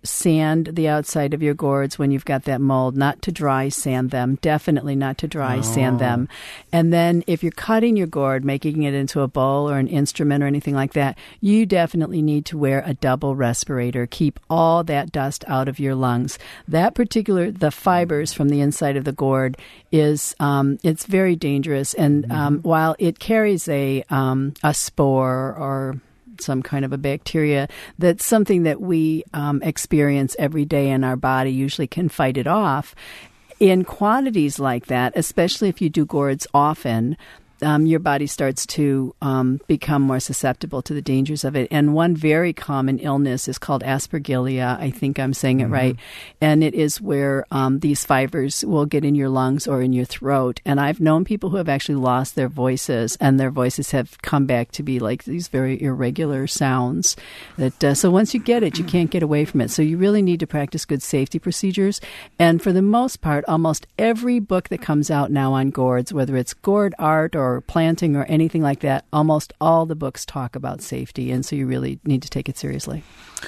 sand the outside of your gourds when you've got that mold, not to dry sand them, definitely not to dry oh. sand them. And then if you're cutting your gourd, making it into a bowl or an instrument or anything like that, you definitely need to wear a double respirator. Keep all that dust out of your lungs. That particular, the fibers from the inside of the gourd is, um, it's very dangerous. And um, while it carries a, um, a spore or some kind of a bacteria, that's something that we um, experience every day, and our body usually can fight it off. In quantities like that, especially if you do gourds often, um, your body starts to um, become more susceptible to the dangers of it. And one very common illness is called Aspergillia. I think I'm saying it mm-hmm. right. And it is where um, these fibers will get in your lungs or in your throat. And I've known people who have actually lost their voices, and their voices have come back to be like these very irregular sounds. That uh, So once you get it, you can't get away from it. So you really need to practice good safety procedures. And for the most part, almost every book that comes out now on gourds, whether it's gourd art or or planting or anything like that, almost all the books talk about safety, and so you really need to take it seriously.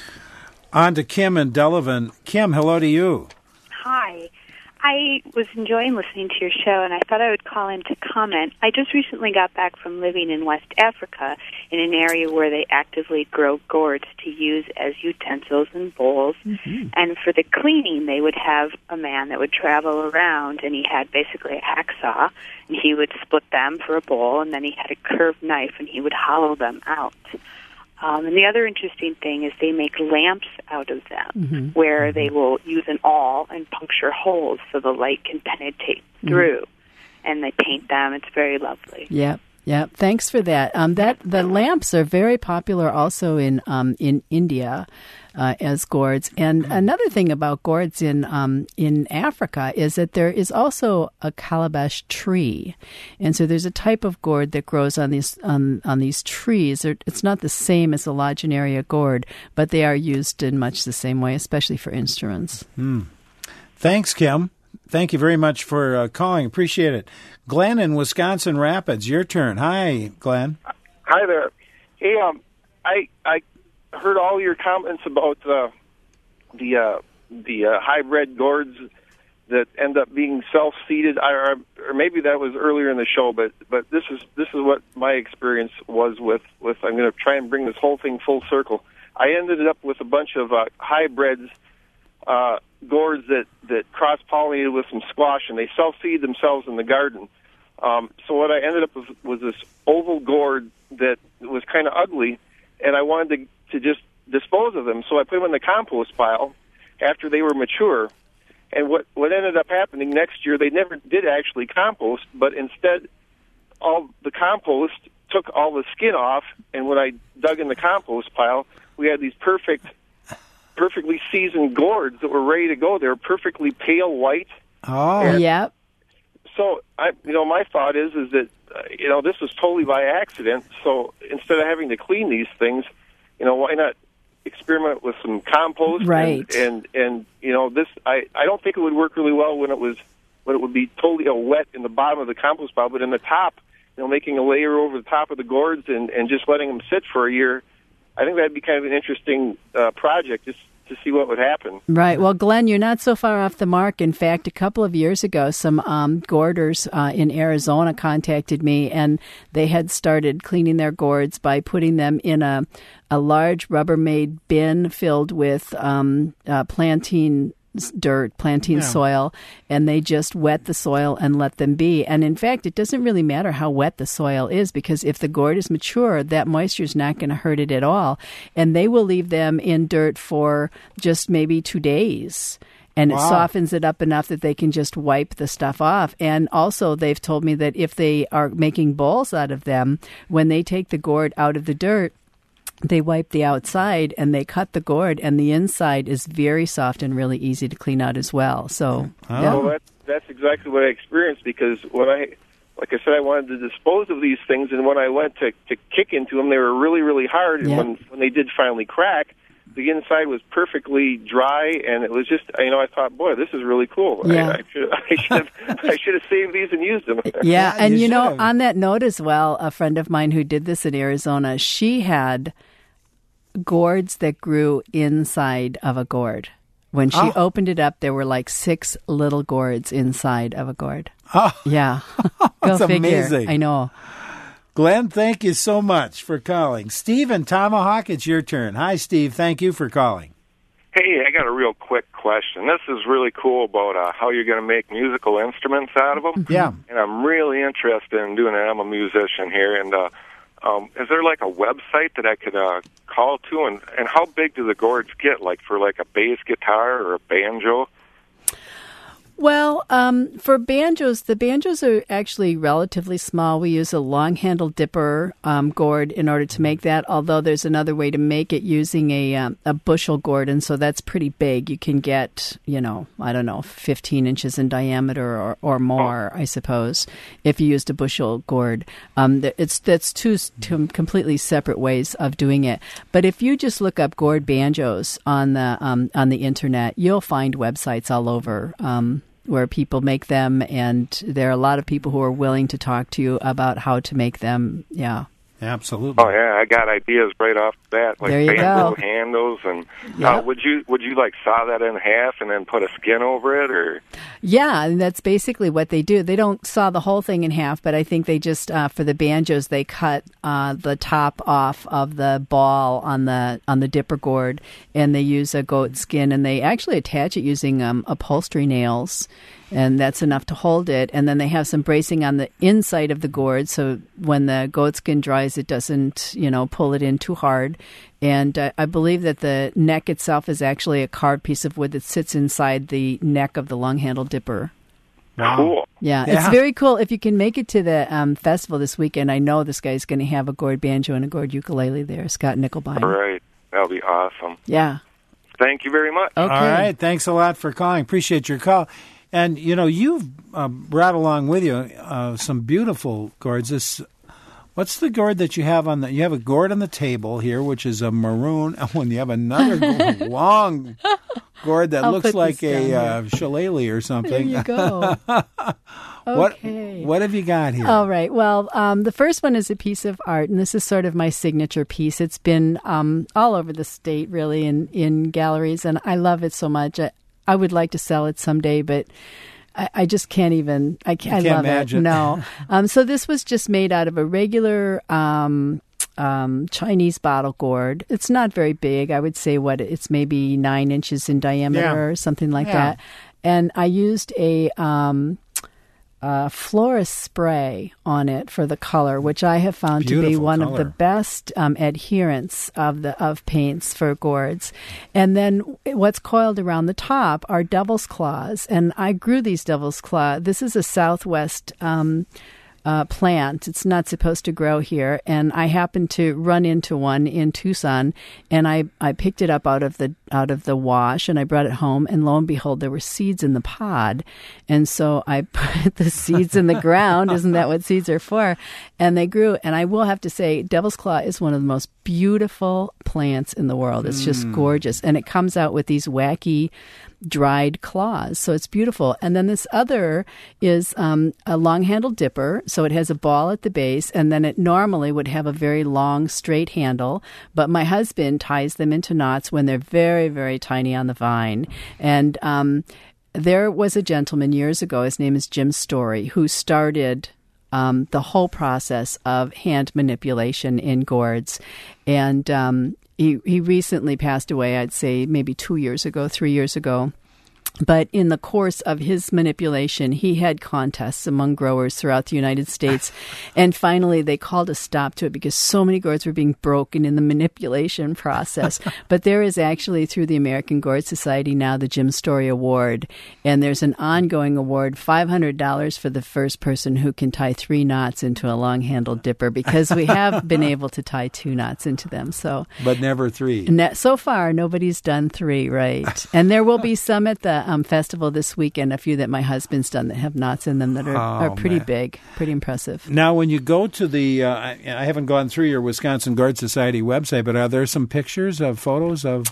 On to Kim and Delavan. Kim, hello to you. Hi. I was enjoying listening to your show, and I thought I would call in to comment. I just recently got back from living in West Africa in an area where they actively grow gourds to use as utensils and bowls. Mm-hmm. And for the cleaning, they would have a man that would travel around, and he had basically a hacksaw, and he would split them for a bowl, and then he had a curved knife, and he would hollow them out. Um, and the other interesting thing is they make lamps out of them, mm-hmm. where they will use an awl and puncture holes so the light can penetrate through. Mm-hmm. And they paint them. It's very lovely. Yep. Yeah, thanks for that. Um, that the lamps are very popular also in um, in India uh, as gourds. And another thing about gourds in um, in Africa is that there is also a calabash tree, and so there's a type of gourd that grows on these on on these trees. They're, it's not the same as a Lagenaria gourd, but they are used in much the same way, especially for instruments. Hmm. Thanks, Kim. Thank you very much for uh, calling. Appreciate it. Glenn in Wisconsin Rapids, your turn. Hi, Glenn. Hi there. Hey, um, I I heard all your comments about uh, the uh, the uh, hybrid gourds that end up being self-seeded, or, or maybe that was earlier in the show. But but this is this is what my experience was with with. I'm going to try and bring this whole thing full circle. I ended up with a bunch of uh, hybrids. Uh, gourds that, that cross-pollinated with some squash, and they self-seed themselves in the garden. Um, so what I ended up with was this oval gourd that was kind of ugly, and I wanted to, to just dispose of them. So I put them in the compost pile after they were mature. And what, what ended up happening next year, they never did actually compost, but instead all the compost took all the skin off, and when I dug in the compost pile, we had these perfect perfectly seasoned gourds that were ready to go. They were perfectly pale white. Oh, and yep. So, I, you know, my thought is, is that, uh, you know, this was totally by accident. So instead of having to clean these things, you know, why not experiment with some compost? Right. And, and, and you know, this, I, I don't think it would work really well when it was, when it would be totally uh, wet in the bottom of the compost pile, but in the top, you know, making a layer over the top of the gourds and, and just letting them sit for a year. I think that'd be kind of an interesting uh, project, just to see what would happen. Right. Well, Glenn, you're not so far off the mark. In fact, a couple of years ago, some um, gourders uh, in Arizona contacted me, and they had started cleaning their gourds by putting them in a, a large Rubbermaid bin filled with um, uh, plantain dirt, plantain yeah. soil, and they just wet the soil and let them be. And in fact, it doesn't really matter how wet the soil is, because if the gourd is mature, that moisture is not going to hurt it at all. And they will leave them in dirt for just maybe two days. And wow. it softens it up enough that they can just wipe the stuff off. And also, they've told me that if they are making bowls out of them, when they take the gourd out of the dirt, they wipe the outside and they cut the gourd, and the inside is very soft and really easy to clean out as well. So, oh. yeah. Well, that, that's exactly what I experienced, because when I, like I said, I wanted to dispose of these things, and when I went to, to kick into them, they were really, really hard. And yeah. when, when they did finally crack, the inside was perfectly dry, and it was just, you know, I thought, boy, this is really cool. Yeah. I, I should, I should have, I should have saved these and used them. Yeah, and you, you know, have. on that note as well, a friend of mine who did this in Arizona, she had gourds that grew inside of a gourd. When she oh. opened it up, there were like six little gourds inside of a gourd. Oh. Yeah. Go That's figure. amazing. I know. Glenn, thank you so much for calling. Steve and Tomahawk, it's your turn. Hi, Steve. Thank you for calling. Hey, I got a real quick question. This is really cool about uh, how you're going to make musical instruments out of them. Yeah. And I'm really interested in doing it. I'm a musician here. And uh, um, is there like a website that I could uh, call to? And, and how big do the gourds get, like for like a bass guitar or a banjo? Well, um, for banjos, the banjos are actually relatively small. We use a long-handled dipper um, gourd in order to make that, although there's another way to make it using a um, a bushel gourd, and so that's pretty big. You can get, you know, I don't know, fifteen inches in diameter or, or more, I suppose, if you used a bushel gourd. Um, it's That's two, two completely separate ways of doing it. But if you just look up gourd banjos on the um, on the internet, you'll find websites all over um where people make them, and there are a lot of people who are willing to talk to you about how to make them. Yeah. Absolutely. Oh yeah, I got ideas right off the bat, like there you banjo go. handles, and Yeah. uh, would you would you like saw that in half and then put a skin over it, or? Yeah, and that's basically what they do. They don't saw the whole thing in half, but I think they just uh, for the banjos they cut uh, the top off of the ball on the on the dipper gourd, and they use a goat skin, and they actually attach it using um, upholstery nails. And that's enough to hold it. And then they have some bracing on the inside of the gourd, so when the goat skin dries, it doesn't, you know, pull it in too hard. And uh, I believe that the neck itself is actually a carved piece of wood that sits inside the neck of the long-handled dipper. Wow. Cool. Yeah, Yeah. it's very cool. If you can make it to the um, festival this weekend, I know this guy's going to have a gourd banjo and a gourd ukulele there, Scott Nickelbein. All right, that'll be awesome. Yeah. Thank you very much. Okay. All right. Thanks a lot for calling. Appreciate your call. And, you know, you've uh, brought along with you uh, some beautiful gourds. This, what's the gourd that you have on the, you have a gourd on the table here, which is a maroon, and when you have another gourd, long gourd that I'll looks put like this a down uh, shillelagh or something. There you go. What, Okay. what have you got here? All right. Well, um, the first one is a piece of art, and this is sort of my signature piece. It's been um, all over the state, really, in, in galleries, and I love it so much. I, I would like to sell it someday, but I, I just can't even. I, can't, You I can't love imagine. it. No. um, so this was just made out of a regular um, um, Chinese bottle gourd. It's not very big. I would say what it's maybe nine inches in diameter Yeah. or something like Yeah. that. And I used a um, uh, florist spray on it for the color, which I have found to be Beautiful one of color. the best um, adherents of the of paints for gourds. And then what's coiled around the top are devil's claws, and I grew these devil's claw. This is a Southwest um, uh, plant. It's not supposed to grow here, and I happened to run into one in Tucson, and I, I picked it up out of the out of the wash, and I brought it home, and lo and behold, there were seeds in the pod, and so I put the seeds in the ground. Isn't that what seeds are for? And they grew, and I will have to say, devil's claw is one of the most beautiful plants in the world. It's just Mm. gorgeous, and it comes out with these wacky dried claws, so it's beautiful. And then this other is um, a long-handled dipper, so it has a ball at the base, and then it normally would have a very long, straight handle, but my husband ties them into knots when they're very, very tiny on the vine. And um, there was a gentleman years ago, his name is Jim Story, who started um, the whole process of hand manipulation in gourds. And um, he, he recently passed away, I'd say maybe two years ago, three years ago. But in the course of his manipulation, he had contests among growers throughout the United States. And finally, they called a stop to it because so many gourds were being broken in the manipulation process. But there is actually, through the American Gourd Society now, the Jim Story Award. And there's an ongoing award, five hundred dollars for the first person who can tie three knots into a long-handled dipper, because we have been able to tie two knots into them. So, But never three. Ne- so far, nobody's done three, right? And there will be some at the um, festival this weekend, a few that my husband's done that have knots in them that are, Oh, are pretty man. big, pretty impressive. Now, when you go to the, uh, I I haven't gone through your Wisconsin Gourd Society website, but are there some pictures of photos of?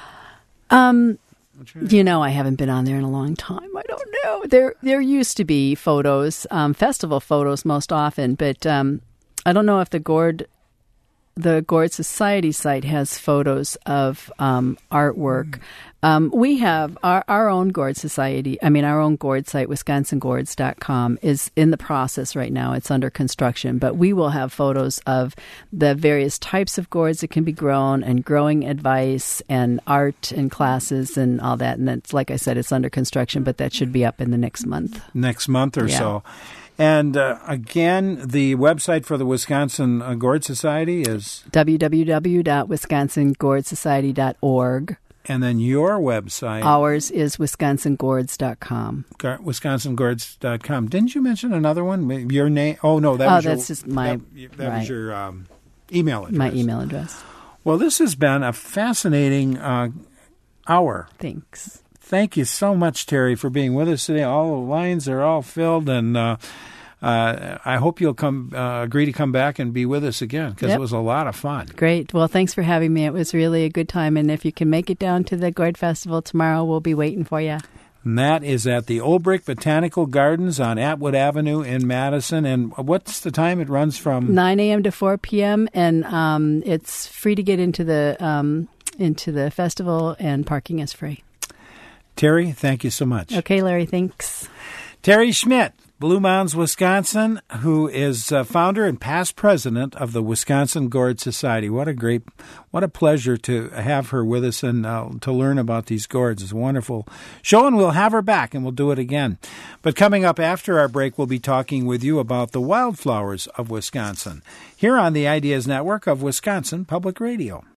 Um, you know, I haven't been on there in a long time. I don't know. There, there used to be photos, um, festival photos most often, but um, I don't know if the gourd. the Gourd Society site has photos of um, artwork. Um, we have our, our own Gourd Society, I mean, our own Gourd site, wisconsin gourds dot com, is in the process right now. It's under construction, but we will have photos of the various types of gourds that can be grown and growing advice and art and classes and all that. And that's, like I said, it's under construction, but that should be up in the next month. Next month or Yeah. so. And uh, again, the website for the Wisconsin uh, Gourd Society is w w w dot wisconsin gourd society dot org. And then your website. Ours is wisconsin gourds dot com. wisconsin gourds dot com. Didn't you mention another one? Your name? Oh, no. That oh, was that's your, just my That, that right. was your um, email address. My email address. Well, this has been a fascinating uh, hour. Thanks. Thank you so much, Terry, for being with us today. All the lines are all filled, and uh, uh, I hope you'll come uh, agree to come back and be with us again, because Yep. it was a lot of fun. Great. Well, thanks for having me. It was really a good time. And if you can make it down to the Gourd Festival tomorrow, we'll be waiting for you. And that is at the Olbrich Botanical Gardens on Atwood Avenue in Madison. And what's the time? It runs from nine a.m. to four p.m. And um, it's free to get into the um, into the festival, and parking is free. Terry, thank you so much. Okay, Larry, thanks. Terry Schmidt, Blue Mounds, Wisconsin, who is uh, founder and past president of the Wisconsin Gourd Society. What a great, what a pleasure to have her with us and uh, to learn about these gourds. It's a wonderful show, and we'll have her back, and we'll do it again. But coming up after our break, we'll be talking with you about the wildflowers of Wisconsin here on the Ideas Network of Wisconsin Public Radio.